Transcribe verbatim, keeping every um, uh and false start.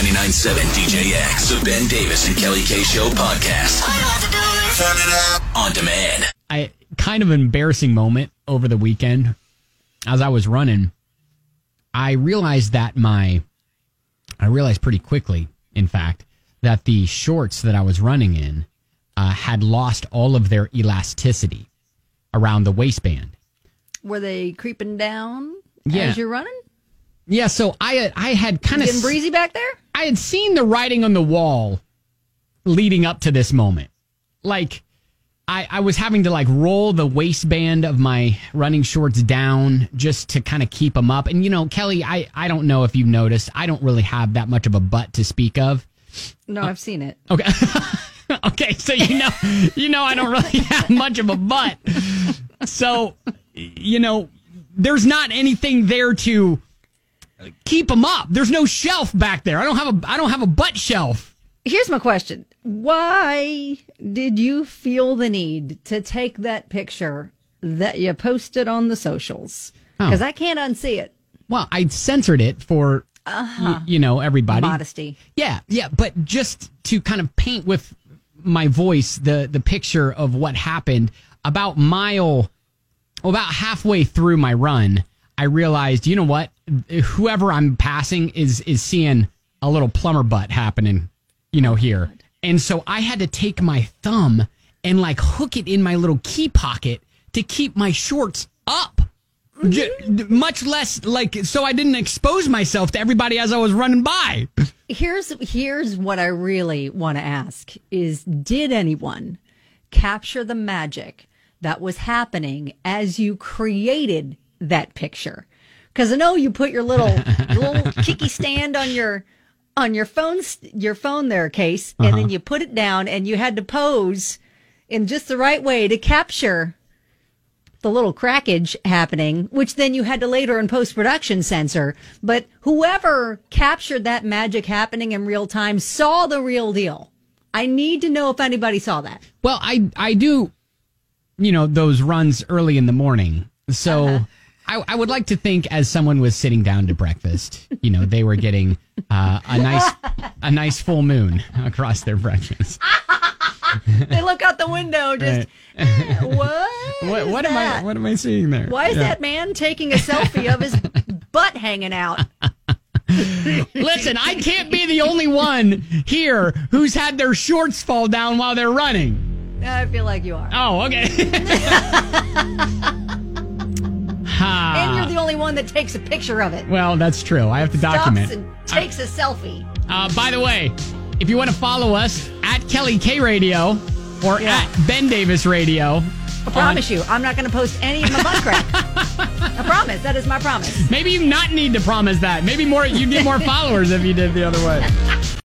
ninety-nine point seven D J X, the Ben Davis and Kelly K Show podcast. I have to do this. Turn it up. On demand. I kind of an embarrassing moment over the weekend. As I was running, I realized that my, I realized pretty quickly, in fact, that the shorts that I was running in uh, had lost all of their elasticity around the waistband. Were they creeping down yeah. as you're running? Yeah, so I, I had kind of... Getting breezy back there? I had seen the writing on the wall leading up to this moment. Like, I, I was having to, like, roll the waistband of my running shorts down just to kind of keep them up. And, you know, Kelly, I, I don't know if you've noticed, I don't really have that much of a butt to speak of. No, I've seen it. Okay. Okay, so you know, you know I don't really have much of a butt. So, you know, there's not anything there to keep them up. There's no shelf back there. I don't have a I don't have a butt shelf. Here's my question. Why did you feel the need to take that picture that you posted on the socials? Because oh. I can't unsee it. Well, I censored it for, uh-huh. y- you know, everybody. Modesty. Yeah, yeah. But just to kind of paint with my voice the, the picture of what happened, about mile, about halfway through my run, I realized, you know what? Whoever I'm passing is is seeing a little plumber butt happening, you know, here. And so I had to take my thumb and like hook it in my little key pocket to keep my shorts up. J- much less like so I didn't expose myself to everybody as I was running by. Here's here's what I really want to ask is, did anyone capture the magic that was happening as you created that picture? Because I know you put your little little kicky stand on your on your phone your phone there, Case, and uh-huh. then you put it down, and you had to pose in just the right way to capture the little crackage happening, which then you had to later in post-production censor. But whoever captured that magic happening in real time saw the real deal. I need to know if anybody saw that. Well, I I do, you know, those runs early in the morning, so. Uh-huh. I, I would like to think, as someone was sitting down to breakfast, you know, they were getting uh, a nice, a nice full moon across their breakfast. They look out the window, just right. eh, what? What, what am I? What am I seeing there? Why is yeah. that man taking a selfie of his butt hanging out? Listen, I can't be the only one here who's had their shorts fall down while they're running. I feel like you are. Oh, okay. And you're the only one that takes a picture of it. Well, that's true. I have to document. Stops and takes a selfie. Uh, by the way, if you want to follow us at Kelly K Radio or yeah. at Ben Davis Radio. I promise on... you, I'm not going to post any of my butt crack. I promise. That is my promise. Maybe you not need to promise that. Maybe more. You get more followers if you did the other way.